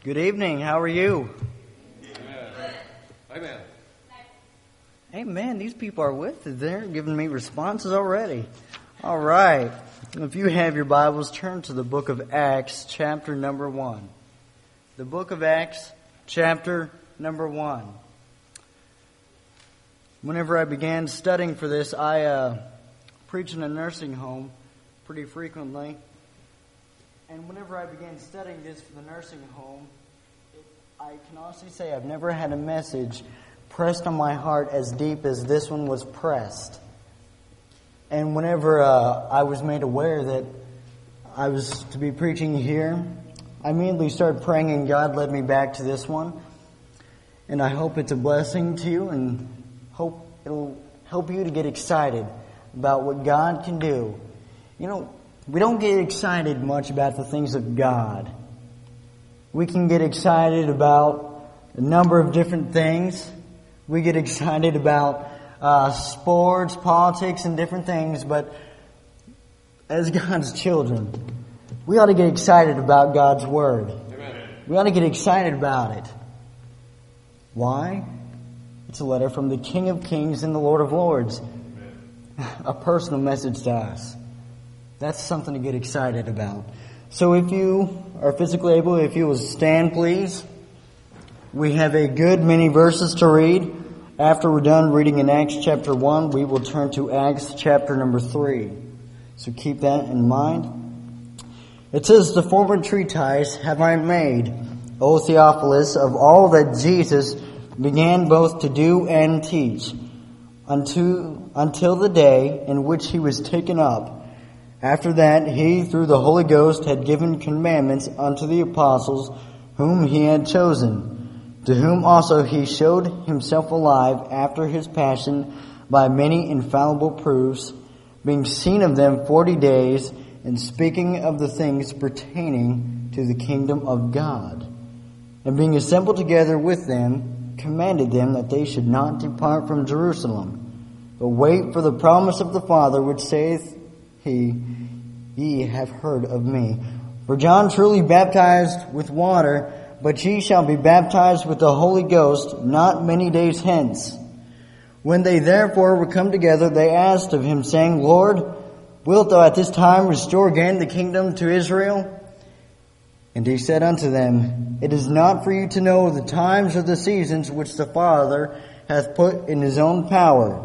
Good evening. How are you? Amen. Amen. Amen. These people are with us. They're giving me responses already. All right. If you have your Bibles, turn to the book of Acts, chapter number 1. The book of Acts, chapter number 1. Whenever I began studying for this, I preach in a nursing home pretty frequently. And whenever I began studying this for the nursing home, I can honestly say I've never had a message pressed on my heart as deep as this one was pressed. And whenever I was made aware that I was to be preaching here, I immediately started praying, and God led me back to this one. And I hope it's a blessing to you, and hope it'll help you to get excited about what God can do. You know, we don't get excited much about the things of God. We can get excited about a number of different things. We get excited about sports, politics, and different things. But as God's children, we ought to get excited about God's Word. Amen. We ought to get excited about it. Why? It's a letter from the King of Kings and the Lord of Lords. Amen. A personal message to us. That's something to get excited about. So if you are physically able, if you will stand, please. We have a good many verses to read. After we're done reading in Acts chapter 1, we will turn to Acts chapter number 3. So keep that in mind. It says, "The former treatise have I made, O Theophilus, of all that Jesus began both to do and teach, until the day in which he was taken up. After that, he, through the Holy Ghost, had given commandments unto the apostles whom he had chosen, to whom also he showed himself alive after his passion by many infallible proofs, being seen of them 40 days, and speaking of the things pertaining to the kingdom of God. And being assembled together with them, commanded them that they should not depart from Jerusalem, but wait for the promise of the Father, which saith he, ye have heard of me. For John truly baptized with water, but ye shall be baptized with the Holy Ghost not many days hence. When they therefore were come together, they asked of him, saying, Lord, wilt thou at this time restore again the kingdom to Israel? And he said unto them, It is not for you to know the times or the seasons which the Father hath put in his own power,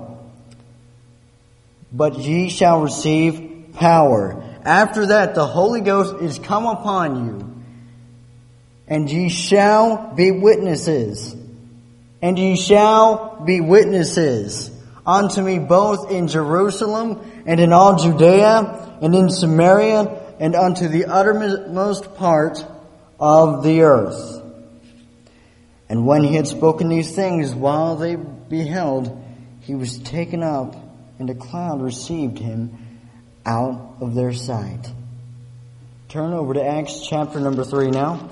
but ye shall receive power. After that, the Holy Ghost is come upon you, and ye shall be witnesses. And ye shall be witnesses unto me both in Jerusalem and in all Judea and in Samaria and unto the uttermost part of the earth. And when he had spoken these things, while they beheld, he was taken up, and a cloud received him out of their sight." Turn over to Acts chapter number 3 now.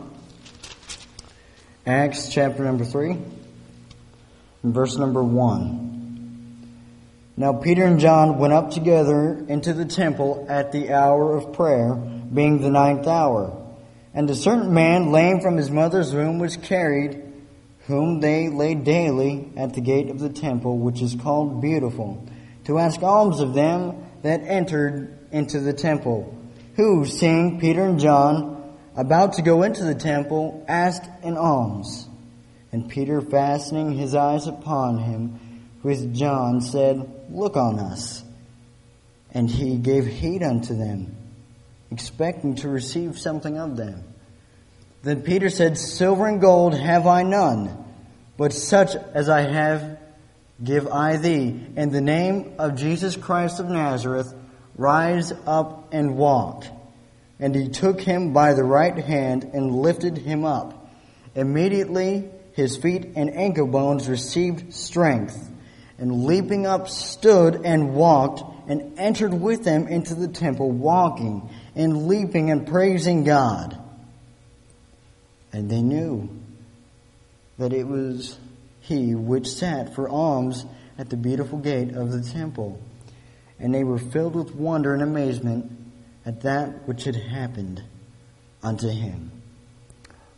Acts chapter number 3, and verse number 1. "Now Peter and John went up together into the temple at the hour of prayer, being the 9th hour. And a certain man, lame from his mother's womb, was carried, whom they laid daily at the gate of the temple, which is called Beautiful, to ask alms of them that entered into the temple, who, seeing Peter and John about to go into the temple, asked an alms. And Peter, fastening his eyes upon him with John, said, Look on us. And he gave heed unto them, expecting to receive something of them. Then Peter said, Silver and gold have I none, but such as I have give I thee. In the name of Jesus Christ of Nazareth, rise up and walk. And he took him by the right hand and lifted him up. Immediately his feet and ankle bones received strength. And leaping up stood and walked, and entered with them into the temple, walking and leaping and praising God. And they knew that it was he which sat for alms at the beautiful gate of the temple. And they were filled with wonder and amazement at that which had happened unto him."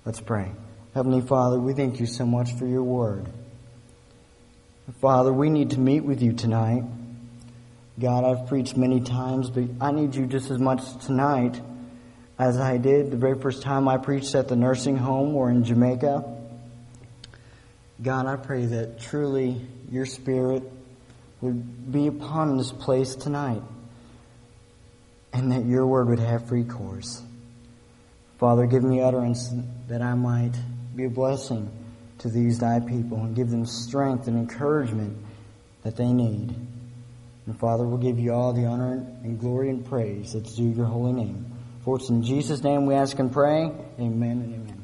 Let's pray. Heavenly Father, we thank you so much for your word. Father, we need to meet with you tonight. God, I've preached many times, but I need you just as much tonight as I did the very first time I preached at the nursing home or in Jamaica. God, I pray that truly your Spirit would be upon this place tonight and that your word would have free course. Father, give me utterance that I might be a blessing to these thy people and give them strength and encouragement that they need. And Father, we'll give you all the honor and glory and praise that's due your holy name. For it's in Jesus' name we ask and pray. Amen and amen.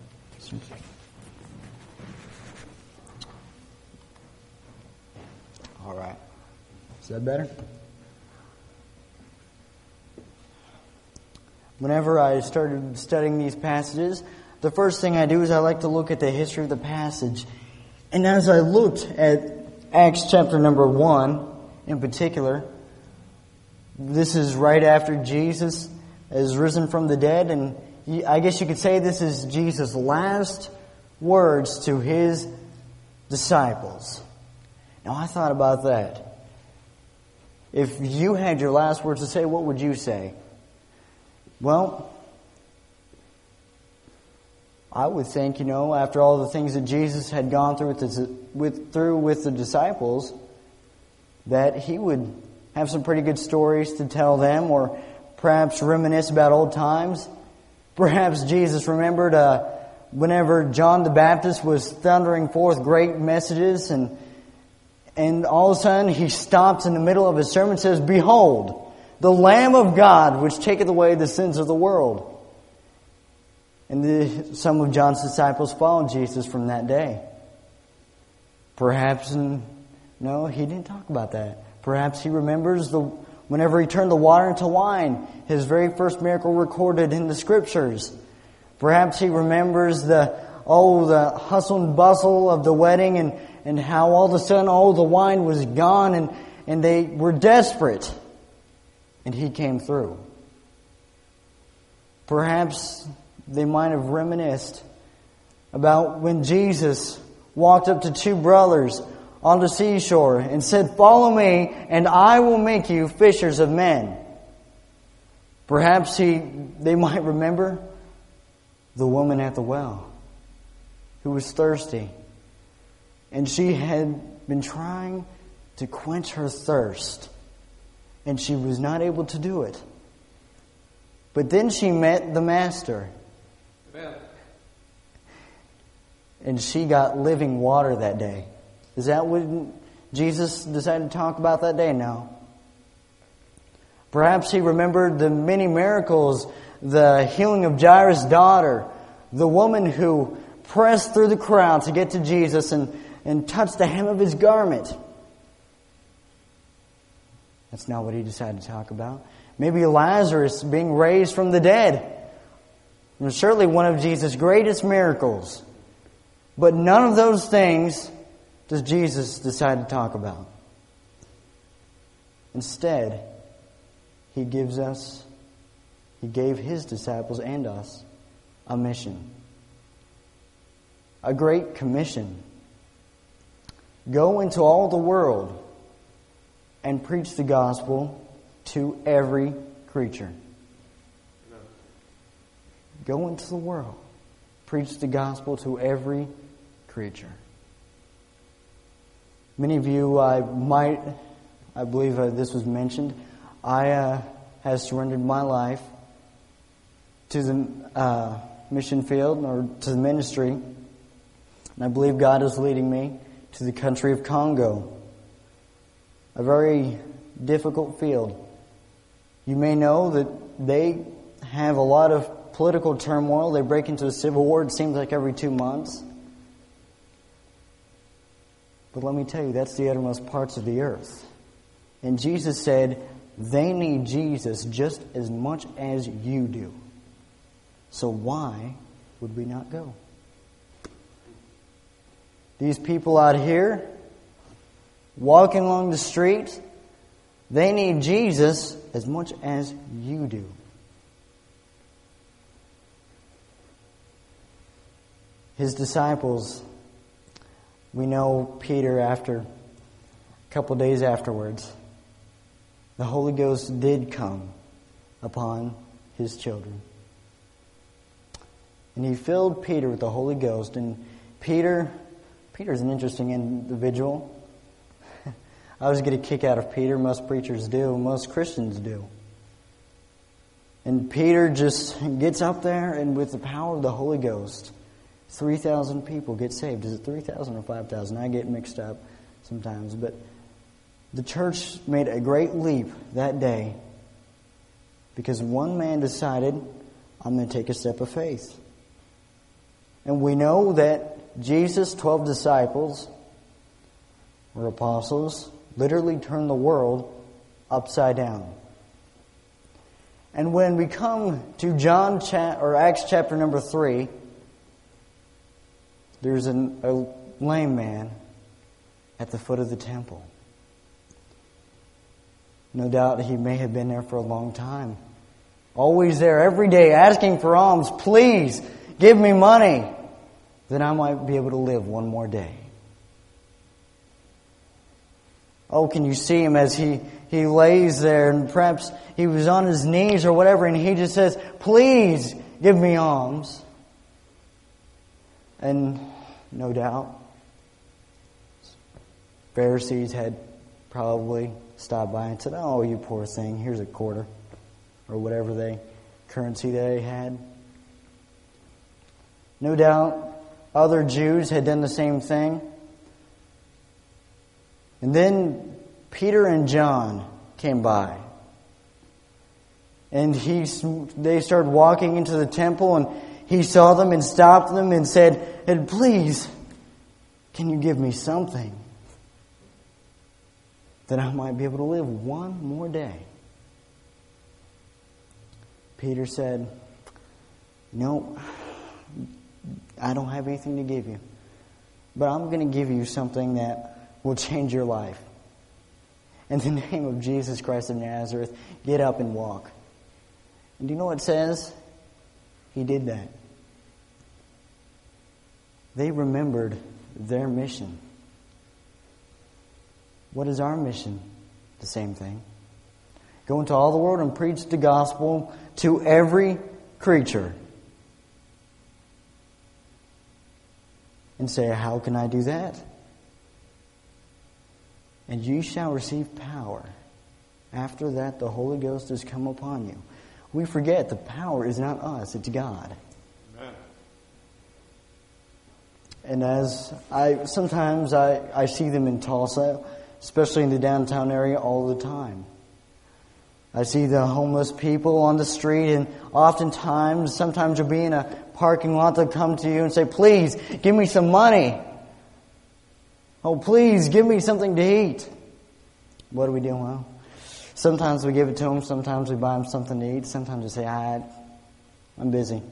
All right. Is that better? Whenever I started studying these passages, the first thing I do is I like to look at the history of the passage. And as I looked at Acts chapter number 1 in particular, this is right after Jesus is risen from the dead, and I guess you could say this is Jesus' last words to his disciples. Now I thought about that. If you had your last words to say, what would you say? Well, I would think, after all the things that Jesus had gone through with the disciples, that he would have some pretty good stories to tell them, or perhaps reminisce about old times. Perhaps Jesus remembered whenever John the Baptist was thundering forth great messages, and all of a sudden he stops in the middle of his sermon and says, "Behold, the Lamb of God, which taketh away the sins of the world." And some of John's disciples followed Jesus from that day. Perhaps, no, he didn't talk about that. Perhaps he remembers whenever he turned the water into wine, his very first miracle recorded in the Scriptures. Perhaps he remembers the hustle and bustle of the wedding and how all of a sudden, the wine was gone and they were desperate. And he came through. Perhaps they might have reminisced about when Jesus walked up to two brothers on the seashore and said, "Follow me, and I will make you fishers of men." Perhaps they might remember the woman at the well who was thirsty. And she had been trying to quench her thirst. And she was not able to do it. But then she met the Master. Amen. And she got living water that day. Is that what Jesus decided to talk about that day? No. Perhaps he remembered the many miracles, the healing of Jairus' daughter, the woman who pressed through the crowd to get to Jesus and touched the hem of his garment. That's not what he decided to talk about. Maybe Lazarus being raised from the dead. It was certainly one of Jesus' greatest miracles. But none of those things does Jesus decide to talk about. Instead, he gave his disciples and us a mission. A great commission. Go into all the world and preach the gospel to every creature. Go into the world. Preach the gospel to every creature. Many of you, I believe this was mentioned, I have surrendered my life to the mission field or to the ministry. And I believe God is leading me to the country of Congo. A very difficult field. You may know that they have a lot of political turmoil. They break into a civil war, it seems like every 2 months. But let me tell you, that's the uttermost parts of the earth. And Jesus said, they need Jesus just as much as you do. So why would we not go? These people out here, walking along the street, they need Jesus as much as you do. his disciples, we know Peter, after a couple days afterwards, the Holy Ghost did come upon his children. And he filled Peter with the Holy Ghost. And Peter's an interesting individual. I always get a kick out of Peter. Most preachers do. Most Christians do. And Peter just gets up there, and with the power of the Holy Ghost, 3,000 people get saved. Is it 3,000 or 5,000? I get mixed up sometimes. But the church made a great leap that day because one man decided, I'm going to take a step of faith. And we know that Jesus' 12 disciples, or apostles, literally turned the world upside down. And when we come to Acts chapter number 3, there's a lame man at the foot of the temple. No doubt he may have been there for a long time. Always there every day asking for alms. Please give me money that I might be able to live one more day. Oh, can you see him as he lays there, and perhaps he was on his knees or whatever, and he just says, please give me alms. And no doubt, Pharisees had probably stopped by and said, oh, you poor thing, here's a quarter, or whatever currency they had. No doubt, other Jews had done the same thing. And then Peter and John came by. And they started walking into the temple, and he saw them and stopped them and said, and please, can you give me something that I might be able to live one more day? Peter said, no, I don't have anything to give you. But I'm going to give you something that will change your life. In the name of Jesus Christ of Nazareth, get up and walk. And do you know what it says? He did that. They remembered their mission. What is our mission? The same thing. Go into all the world and preach the gospel to every creature. And say, how can I do that? And you shall receive power. After that, the Holy Ghost has come upon you. We forget the power is not us, it's God. Amen. And as sometimes I see them in Tulsa, especially in the downtown area, all the time. I see the homeless people on the street, and sometimes you'll be in a parking lot, they'll come to you and say, please, give me some money. Oh, please, give me something to eat. What do we do? Well, sometimes we give it to them, sometimes we buy them something to eat, sometimes we say, I'm busy.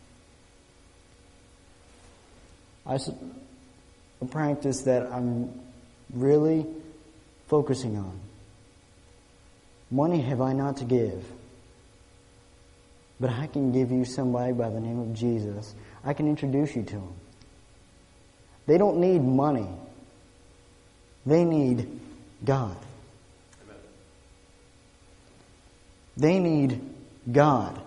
A practice that I'm really focusing on. Money have I not to give, but I can give you somebody by the name of Jesus. I can introduce you to them. They don't need money. They need God. Amen. They need God.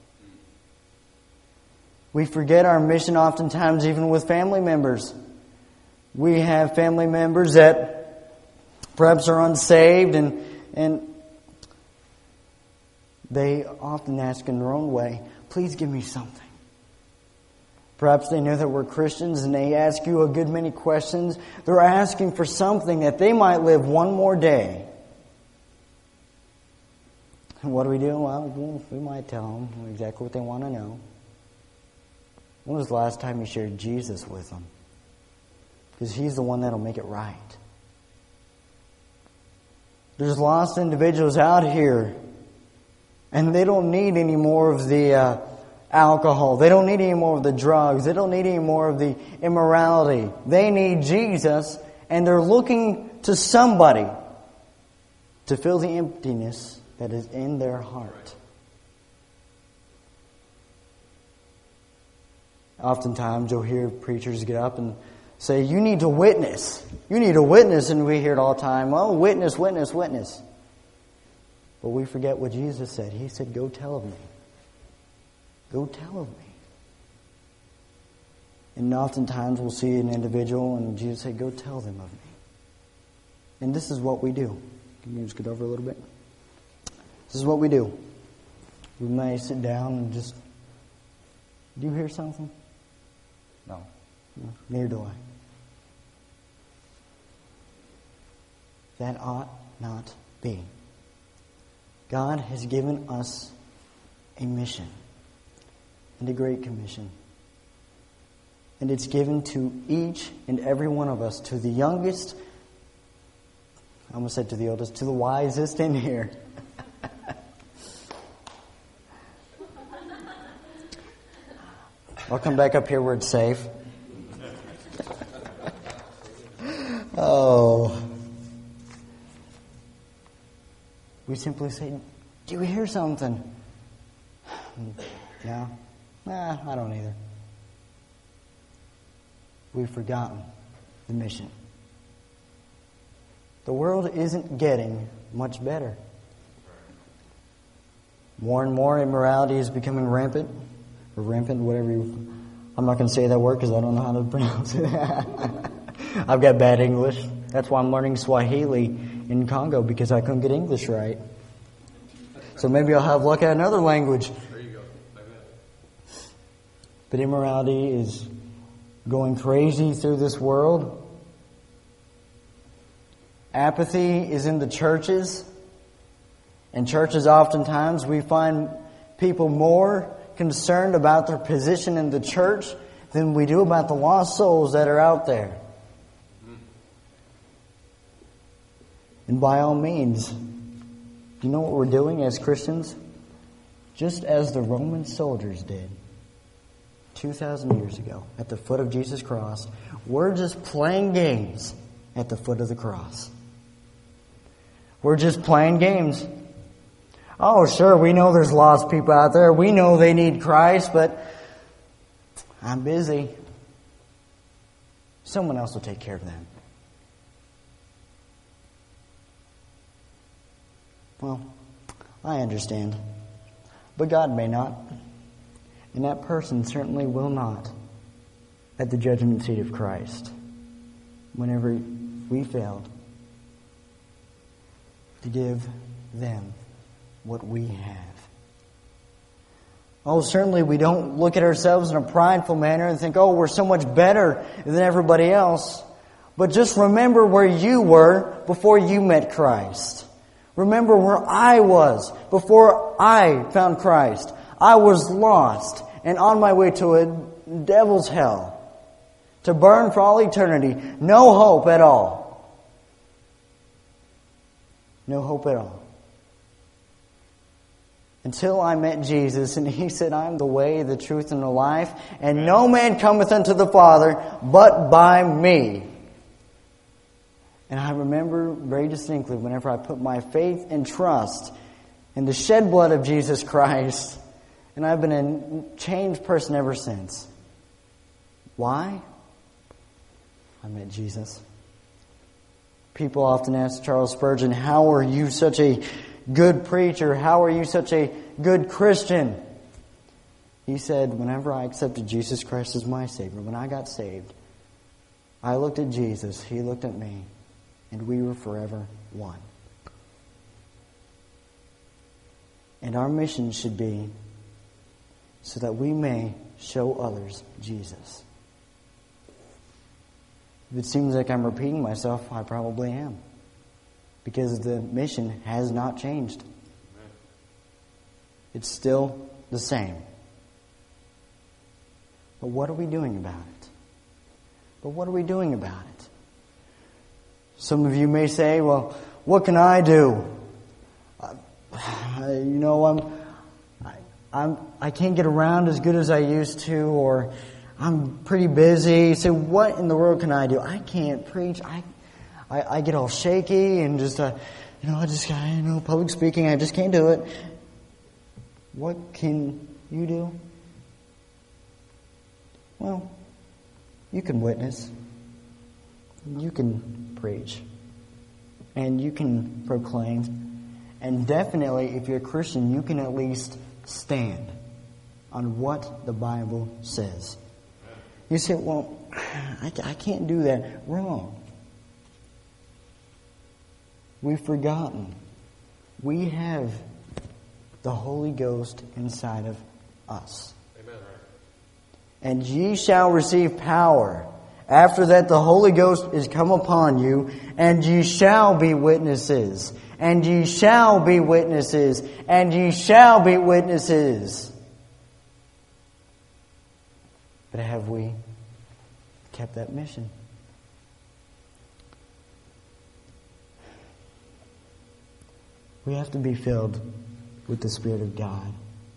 We forget our mission oftentimes, even with family members. We have family members that perhaps are unsaved, and they often ask in their own way, please give me something. Perhaps they know that we're Christians and they ask you a good many questions. They're asking for something that they might live one more day. And what do we do? Well, we might tell them exactly what they want to know. When was the last time you shared Jesus with them? Because He's the one that'll make it right. There's lost individuals out here, and they don't need any more of the alcohol. They don't need any more of the drugs. They don't need any more of the immorality. They need Jesus, and they're looking to somebody to fill the emptiness that is in their heart. Oftentimes you'll hear preachers get up and say, you need to witness. You need to witness, and we hear it all the time. Oh, witness, witness, witness. But we forget what Jesus said. He said, go tell of me. Go tell of me. And oftentimes we'll see an individual and Jesus said, go tell them of me. And this is what we do. Can you just get over a little bit? This is what we do. We may sit down and just, do you hear something? No. Neither do I. That ought not be. God has given us a mission and a great commission. And it's given to each and every one of us, to the youngest, I almost said to the oldest, to the wisest in here. I'll come back up here where it's safe. Oh. We simply say, do you hear something? Yeah? Nah, I don't either. We've forgotten the mission. The world isn't getting much better. More and more immorality is becoming rampant. Or rampant, whatever you... I'm not going to say that word because I don't know how to pronounce it. I've got bad English. That's why I'm learning Swahili in Congo, because I couldn't get English right. So maybe I'll have luck at another language. There you go. But immorality is going crazy through this world. Apathy is in the churches. In churches, oftentimes, we find people more concerned about their position in the church than we do about the lost souls that are out there. And by all means, you know what we're doing as Christians? Just as the Roman soldiers did 2,000 years ago at the foot of Jesus' cross, we're just playing games at the foot of the cross. We're just playing games. Oh, sure, we know there's lost people out there. We know they need Christ, but I'm busy. Someone else will take care of them. Well, I understand. But God may not. And that person certainly will not at the judgment seat of Christ whenever we failed to give them what we have. Oh, certainly we don't look at ourselves in a prideful manner and think, oh, we're so much better than everybody else. But just remember where you were before you met Christ. Remember where I was before I found Christ. I was lost and on my way to a devil's hell, to burn for all eternity. No hope at all. No hope at all. Until I met Jesus, and He said, I am the way, the truth, and the life, and no man cometh unto the Father but by me. And I remember very distinctly whenever I put my faith and trust in the shed blood of Jesus Christ, and I've been a changed person ever since. Why? I met Jesus. People often ask Charles Spurgeon, how are you such a good preacher? How are you such a good Christian? He said, whenever I accepted Jesus Christ as my Savior, when I got saved, I looked at Jesus, He looked at me, and we were forever one. And our mission should be so that we may show others Jesus. If it seems like I'm repeating myself, I probably am. Because the mission has not changed. It's still the same. But what are we doing about it? But what are we doing about it? Some of you may say, well, what can I do? I can't get around as good as I used to, or I'm pretty busy. So what in the world can I do? I can't preach. I get all shaky and just, public speaking, I just can't do it. What can you do? well, you can witness. You can preach. And you can proclaim. And definitely, if you're a Christian, you can at least stand on what the Bible says. You say, well, I can't do that. Wrong. We've forgotten. We have the Holy Ghost inside of us. Amen. And ye shall receive power. After that the Holy Ghost is come upon you, and ye shall be witnesses. And ye shall be witnesses. And ye shall be witnesses. But have we kept that mission? We have to be filled with the Spirit of God.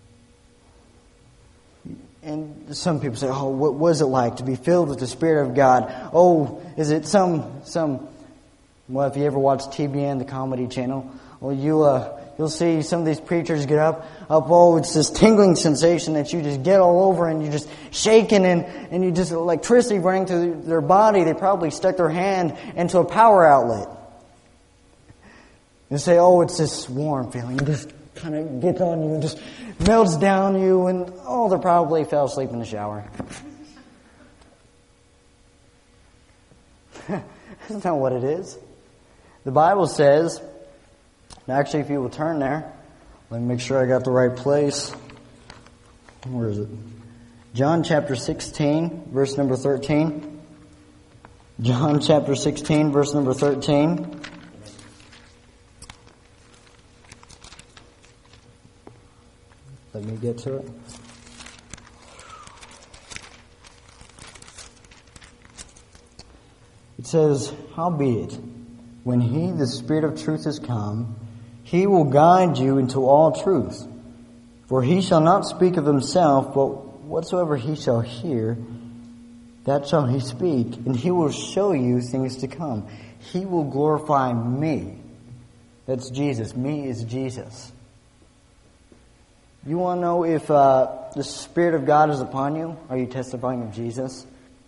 And some people say, oh, what was it like to be filled with the Spirit of God? Oh, is it some well, if you ever watch TBN, the comedy channel, well, you'll see some of these preachers get up, oh, it's this tingling sensation that you just get all over and you're just shaking and you just electricity running through their body. They probably stuck their hand into a power outlet. You say, oh, it's this warm feeling. It just kind of gets on you and just melts down you and, oh, they probably fell asleep in the shower. That's not what it is. The Bible says, actually, if you will turn there, let me make sure I got the right place. Where is it? John chapter 16, verse number 13. John chapter 16, verse number 13. Let me get to it. It says, howbeit, when he, the Spirit of truth, is come, he will guide you into all truth. For he shall not speak of himself, but whatsoever he shall hear, that shall he speak, and he will show you things to come. He will glorify me. That's Jesus. Me is Jesus. You want to know if the Spirit of God is upon you? Are you testifying of Jesus?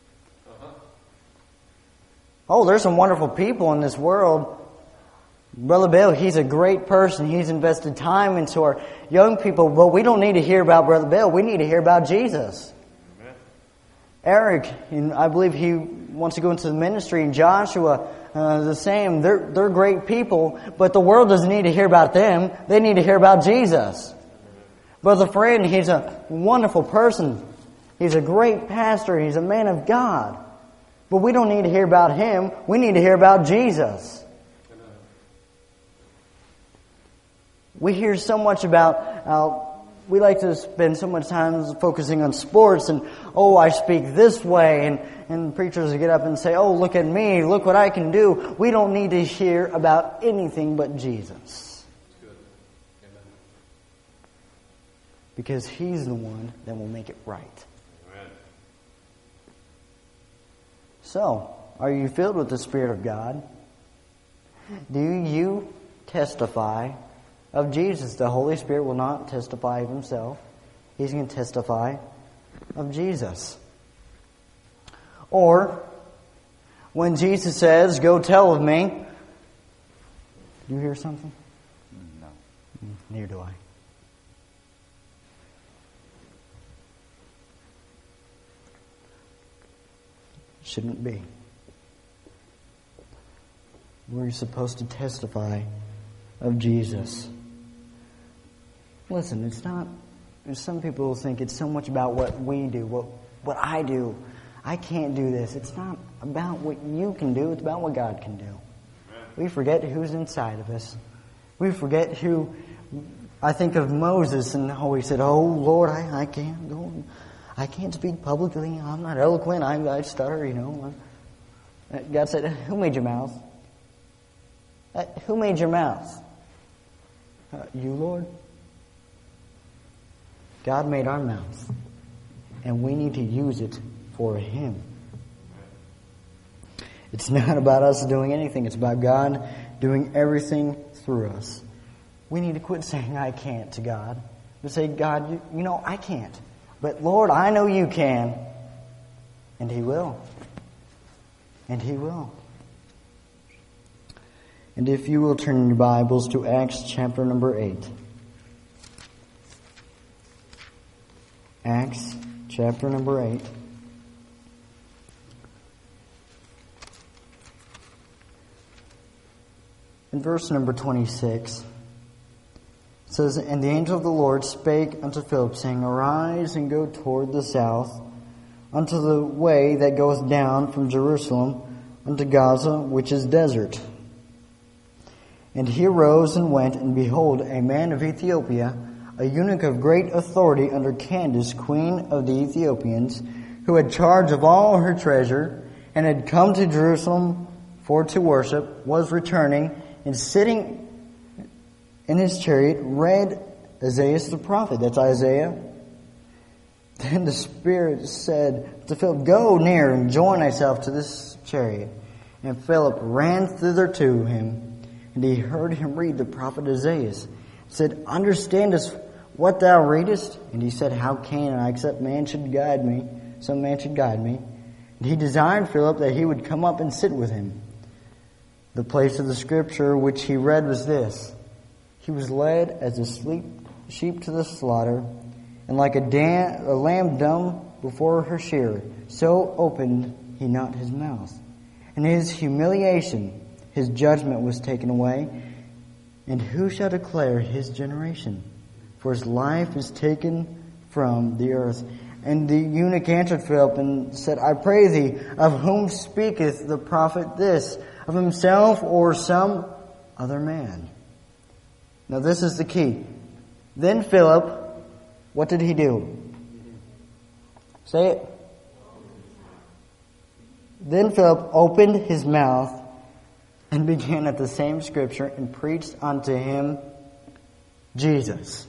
Oh, there's some wonderful people in this world. Brother Bill, he's a great person. He's invested time into our young people. But we don't need to hear about Brother Bill. We need to hear about Jesus. Amen. Eric, I believe he wants to go into the ministry. And Joshua, the same. They're great people. But the world doesn't need to hear about them. They need to hear about Jesus. Brother Fred, he's a wonderful person. He's a great pastor. He's a man of God. But we don't need to hear about him. We need to hear about Jesus. We hear so much about, we like to spend so much time focusing on sports and, oh, I speak this way. And preachers get up and say, oh, look at me. Look what I can do. We don't need to hear about anything but Jesus. Because He's the one that will make it right. Amen. So, are you filled with the Spirit of God? Do you testify of Jesus? The Holy Spirit will not testify of Himself. He's going to testify of Jesus. Or, when Jesus says, go tell of me. Do you hear something? No. Neither do I. Shouldn't be. We're supposed to testify of Jesus. Listen, it's not. Some people think it's so much about what we do, what I do. I can't do this. It's not about what you can do. It's about what God can do. We forget who's inside of us. We forget who. I think of Moses and how he said, "Oh Lord, I can't go. I can't speak publicly. I'm not eloquent. I stutter, you know." God said, "Who made your mouth? Who made your mouth? You, Lord." God made our mouth, and we need to use it for Him. It's not about us doing anything. It's about God doing everything through us. We need to quit saying, "I can't" to God. We say, "God, you know, I can't. But Lord, I know you can. And He will. And He will. And if you will turn in your Bibles to Acts chapter number 8. Acts chapter number 8. In verse number 26, it says, And the angel of the Lord spake unto Philip, saying, Arise and go toward the south, unto the way that goeth down from Jerusalem unto Gaza, which is desert. And he arose and went, and behold, a man of Ethiopia, a eunuch of great authority under Candace, queen of the Ethiopians, who had charge of all her treasure, and had come to Jerusalem for to worship, was returning, and sitting in his chariot, read Isaiah the prophet. That's Isaiah. Then the Spirit said to Philip, Go near and join thyself to this chariot. And Philip ran thither to him, and he heard him read the prophet Isaiah. Said, Understandest what thou readest? And he said, How can I, except man should guide me? Some man should guide me. And he desired Philip that he would come up and sit with him. The place of the scripture which he read was this: He was led as a sheep to the slaughter, and like a lamb dumb before her shearer, so opened he not his mouth. And his humiliation, his judgment was taken away. And who shall declare his generation? For his life is taken from the earth. And the eunuch answered Philip and said, I pray thee, of whom speaketh the prophet this? Of himself or some other man? Now this is the key. Then Philip, what did he do? Say it. Then Philip opened his mouth and began at the same scripture and preached unto him Jesus.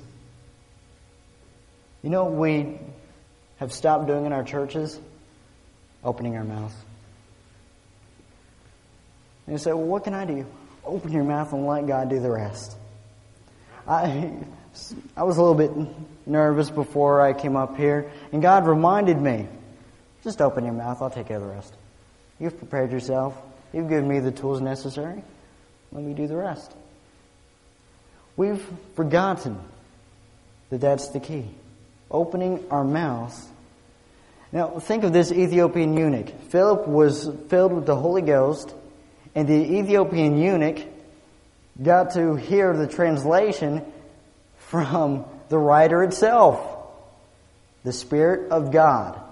You know what we have stopped doing in our churches? Opening our mouth. And you say, well, what can I do? Open your mouth and let God do the rest. I was a little bit nervous before I came up here, and God reminded me, just open your mouth, I'll take care of the rest. You've prepared yourself. You've given me the tools necessary. Let me do the rest. We've forgotten that that's the key. Opening our mouth. Now, think of this Ethiopian eunuch. Philip was filled with the Holy Ghost, and the Ethiopian eunuch got to hear the translation from the writer itself, the Spirit of God.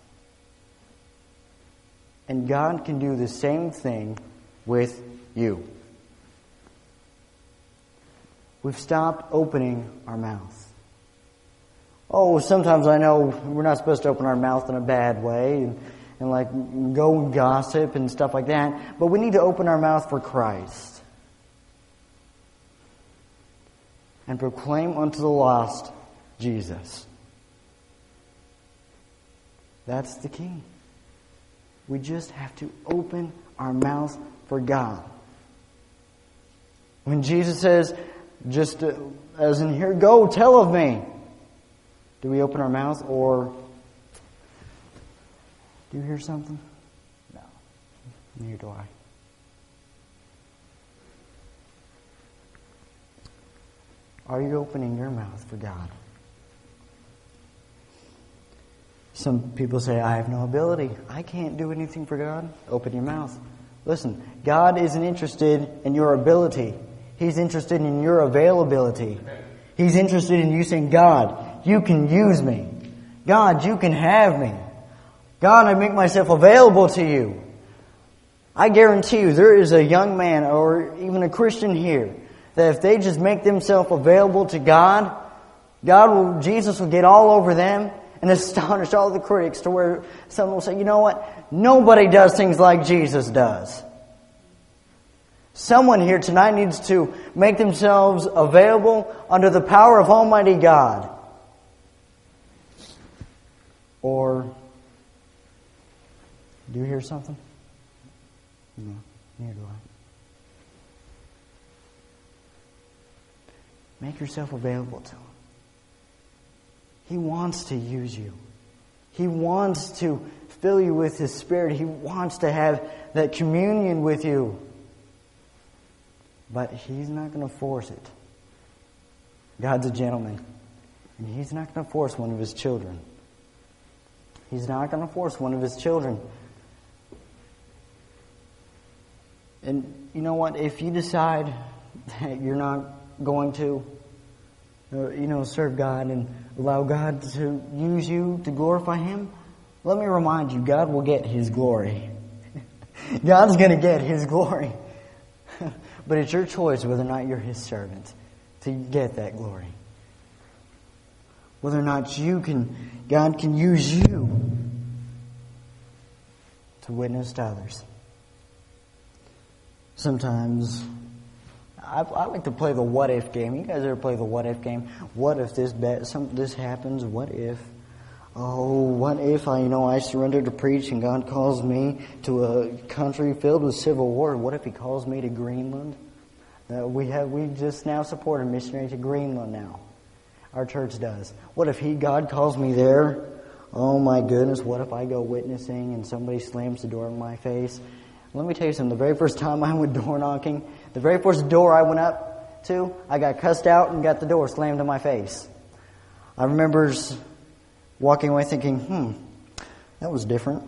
And God can do the same thing with you. We've stopped opening our mouth. Oh, sometimes I know we're not supposed to open our mouth in a bad way and like go gossip and stuff like that. But we need to open our mouth for Christ and proclaim unto the lost Jesus. That's the key. We just have to open our mouth for God. When Jesus says, just as in here, go tell of me. Do we open our mouth, or do you hear something? No. Neither do I. Are you opening your mouth for God? Some people say, I have no ability. I can't do anything for God. Open your mouth. Listen, God isn't interested in your ability. He's interested in your availability. He's interested in you saying, God, you can use me. God, you can have me. God, I make myself available to you. I guarantee you there is a young man or even a Christian here that if they just make themselves available to God, Jesus will get all over them and astonish all the critics to where someone will say, you know what? Nobody does things like Jesus does. Someone here tonight needs to make themselves available under the power of Almighty God. Or, do you hear something? No, neither do I. Make yourself available to Him. He wants to use you. He wants to fill you with His Spirit. He wants to have that communion with you. But He's not going to force it. God's a gentleman. And He's not going to force one of His children. He's not going to force one of His children. And you know what? If you decide that you're not going to, serve God and allow God to use you to glorify Him, let me remind you, God will get His glory. God's going to get His glory. But it's your choice whether or not you're His servant to get that glory. Whether or not God can use you to witness to others. Sometimes I like to play the what if game. You guys ever play the what if game? What if this happens? What if? Oh, what if I surrender to preach and God calls me to a country filled with civil war? What if He calls me to Greenland? We just now support a missionary to Greenland now. Our church does. What if God calls me there? Oh my goodness, what if I go witnessing and somebody slams the door in my face? Let me tell you something. The very first time I went door knocking, the very first door I went up to, I got cussed out and got the door slammed in my face. I remember walking away thinking, that was different.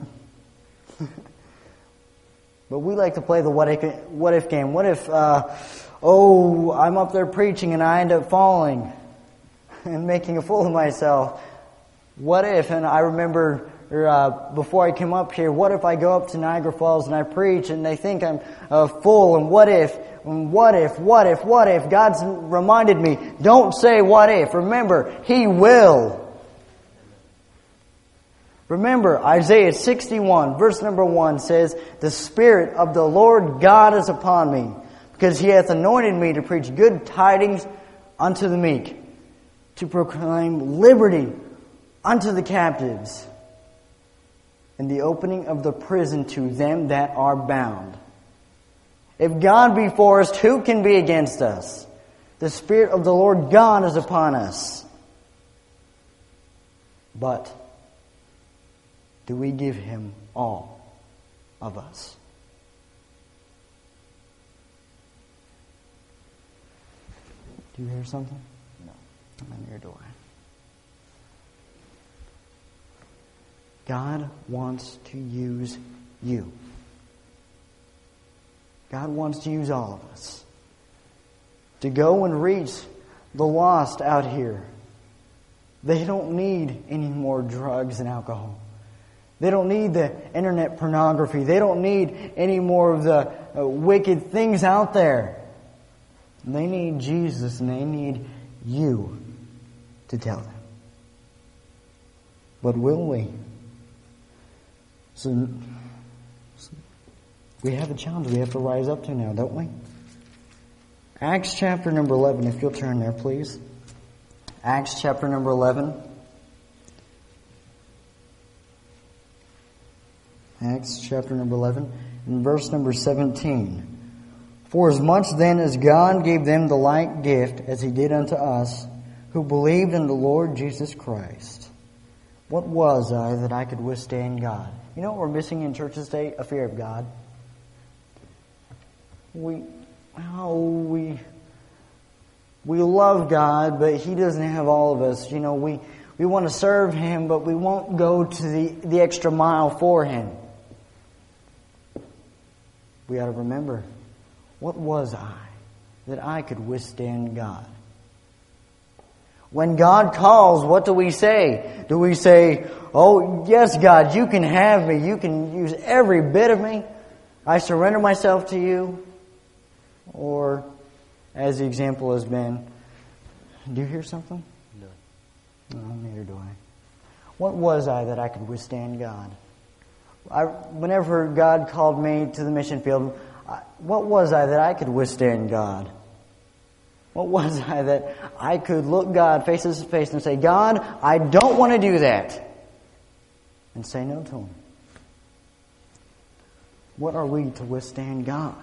But we like to play the what if game. What if, I'm up there preaching and I end up falling and making a fool of myself? What if, and I remember before I came up here, what if I go up to Niagara Falls and I preach and they think I'm a fool? And what if? God's reminded me, don't say what if. Remember, He will. Remember, Isaiah 61, verse number 1 says, the Spirit of the Lord God is upon me, because He hath anointed me to preach good tidings unto the meek, to proclaim liberty unto the captives, and the opening of the prison to them that are bound. If God be for us, who can be against us? The Spirit of the Lord God is upon us. But do we give Him all of us? Do you hear something? No. Neither do I. God wants to use you. God wants to use all of us to go and reach the lost out here. They don't need any more drugs and alcohol. They don't need the internet pornography. They don't need any more of the wicked things out there. They need Jesus, and they need you to tell them. But will we? So we have a challenge we have to rise up to now, don't we? Acts chapter number 11, if you'll turn there, please. Acts chapter number 11. Acts chapter number 11, and verse number 17. For as much then as God gave them the like gift as He did unto us, who believed in the Lord Jesus Christ, what was I that I could withstand God? You know what we're missing in churches today? A fear of God. We love God, but He doesn't have all of us. We want to serve Him, but we won't go to the extra mile for Him. We ought to remember, what was I that I could withstand God? When God calls, what do we say? Do we say, oh, yes, God, you can have me. You can use every bit of me. I surrender myself to you. Or, as the example has been, do you hear something? No, neither do I. What was I that I could withstand God? Whenever God called me to the mission field, what was I that I could withstand God? What was I that I could look God face to face and say, God, I don't want to do that, and say no to Him? What are we to withstand God?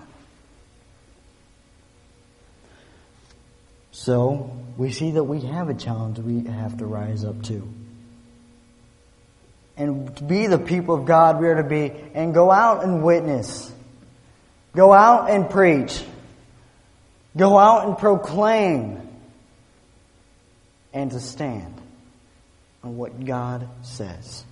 So, we see that we have a challenge we have to rise up to. And to be the people of God we are to be, and go out and witness. Go out and preach. Go out and proclaim. And to stand on what God says.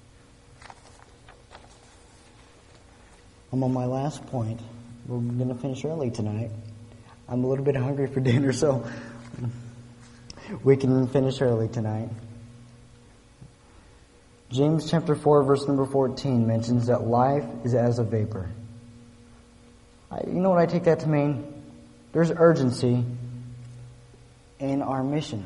I'm on my last point. We're going to finish early tonight. I'm a little bit hungry for dinner, so we can finish early tonight. James chapter 4, verse number 14 mentions that life is as a vapor. You know what I take that to mean? There's urgency in our mission.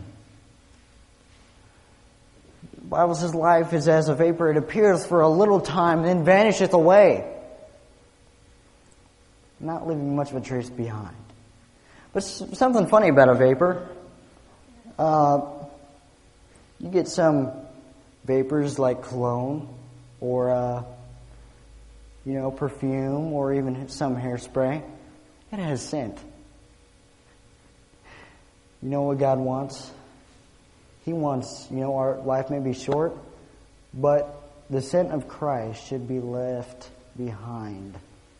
The Bible says life is as a vapor. It appears for a little time, then vanisheth away, not leaving much of a trace behind. But something funny about a vapor. You get some vapors like cologne or, perfume or even some hairspray. It has scent. You know what God wants? He wants, our life may be short, but the scent of Christ should be left behind.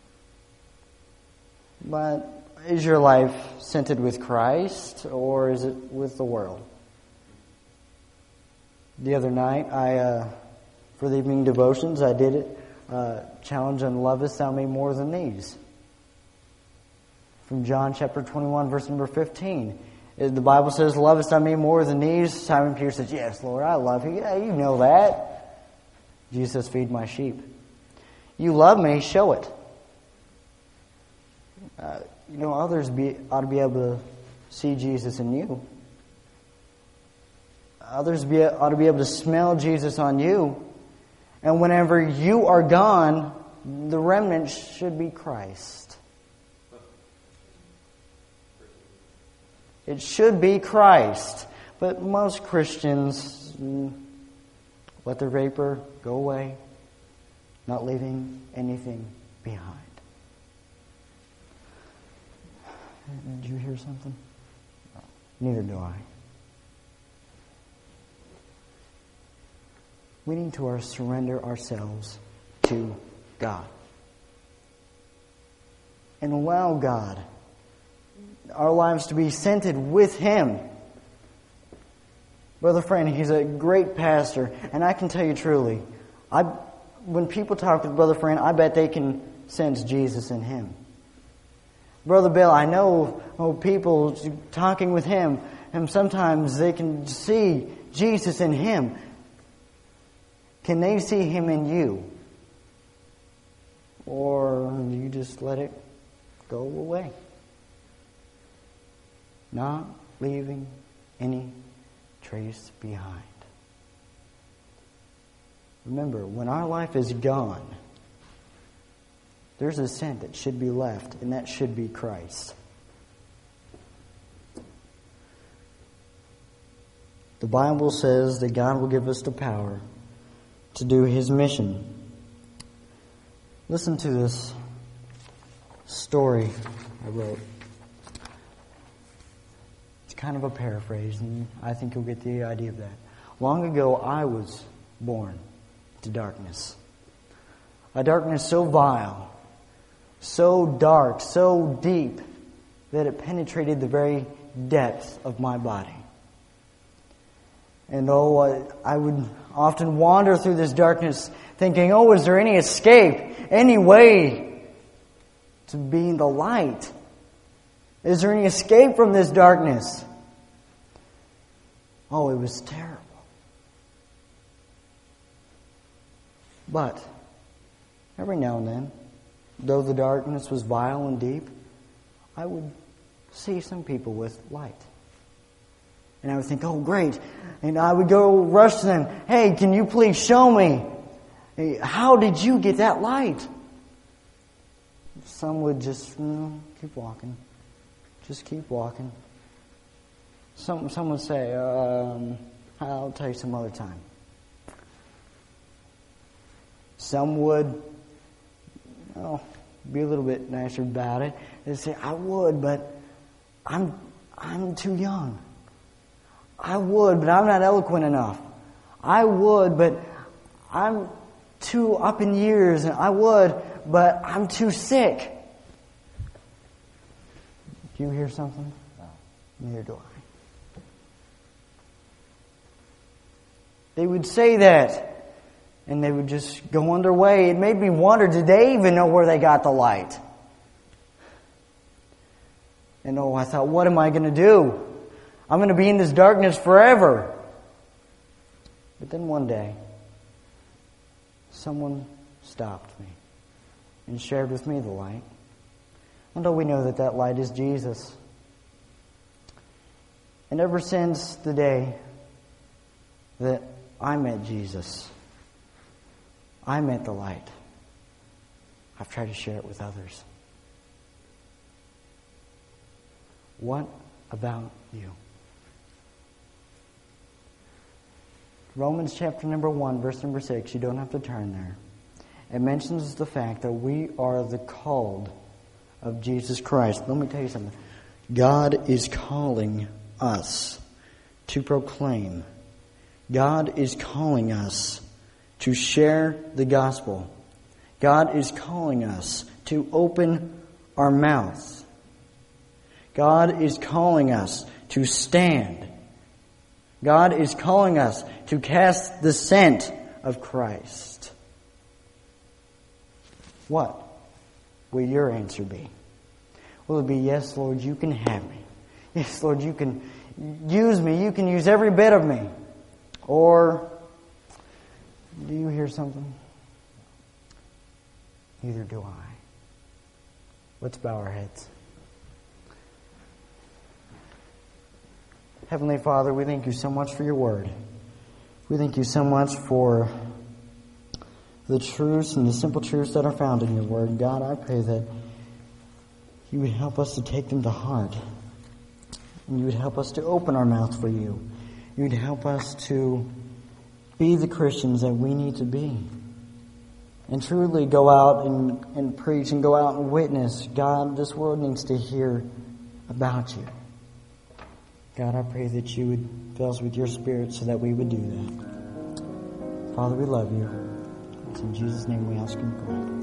But is your life scented with Christ or is it with the world? The other night, for the evening devotions, I did it, challenge on lovest thou me more than these. From John chapter 21, verse number 15. The Bible says, lovest thou me more than these? Simon Peter says, yes, Lord, I love you. Yeah, you know that. Jesus says, feed my sheep. You love me, show it. Others ought to be able to see Jesus in you. Others ought to be able to smell Jesus on you. And whenever you are gone, the remnant should be Christ. It should be Christ. But most Christians let their vapor go away, not leaving anything behind. Did you hear something? Neither do I. We need to surrender ourselves to God. And allow God, our lives to be scented with Him. Brother Friend, he's a great pastor, and I can tell you truly, when people talk with Brother Friend, I bet they can sense Jesus in him. Brother Bill, I know people talking with him, and sometimes they can see Jesus in him. Can they see Him in you? Or you just let it go away? Not leaving any trace behind. Remember, when our life is gone, there's a scent that should be left, and that should be Christ. The Bible says that God will give us the power to do His mission. Listen to this story I wrote. It's kind of a paraphrase, and I think you'll get the idea of that. Long ago, I was born to darkness. A darkness so vile, so dark, so deep, that it penetrated the very depth of my body. And I would often wander through this darkness thinking, is there any escape, any way to be in the light? Is there any escape from this darkness? It was terrible. But every now and then, though the darkness was vile and deep, I would see some people with light. And I would think, great. And I would go rush to them. Hey, can you please show me? Hey, how did you get that light? Some would just, keep walking. Just keep walking. Some would say, I'll tell you some other time. Some would, be a little bit nicer about it. They'd say, I would, but I'm too young. I would, but I'm not eloquent enough. I would, but I'm too up in years, and I would, but I'm too sick. Do you hear something? No. Neither do I. They would say that, and they would just go on their way. It made me wonder, did they even know where they got the light? And I thought, what am I going to do? I'm going to be in this darkness forever. But then one day, someone stopped me and shared with me the light. Until we know that that light is Jesus. And ever since the day that I met Jesus, I met the light, I've tried to share it with others. What about you? Romans chapter number 1, verse number 6, you don't have to turn there. It mentions the fact that we are the called of Jesus Christ. Let me tell you something. God is calling us to proclaim. God is calling us to share the gospel. God is calling us to open our mouths. God is calling us to stand. God is calling us to cast the scent of Christ. What will your answer be? Will it be, yes, Lord, you can have me. Yes, Lord, you can use me. You can use every bit of me. Or, do you hear something? Neither do I. Let's bow our heads. Heavenly Father, we thank you so much for your word. We thank you so much for the truths and the simple truths that are found in your word. God, I pray that you would help us to take them to heart. And you would help us to open our mouth for you. You would help us to be the Christians that we need to be. And truly go out and preach and go out and witness. God, this world needs to hear about you. God, I pray that you would fill us with your Spirit so that we would do that. Father, we love you. It's in Jesus' name we ask and pray.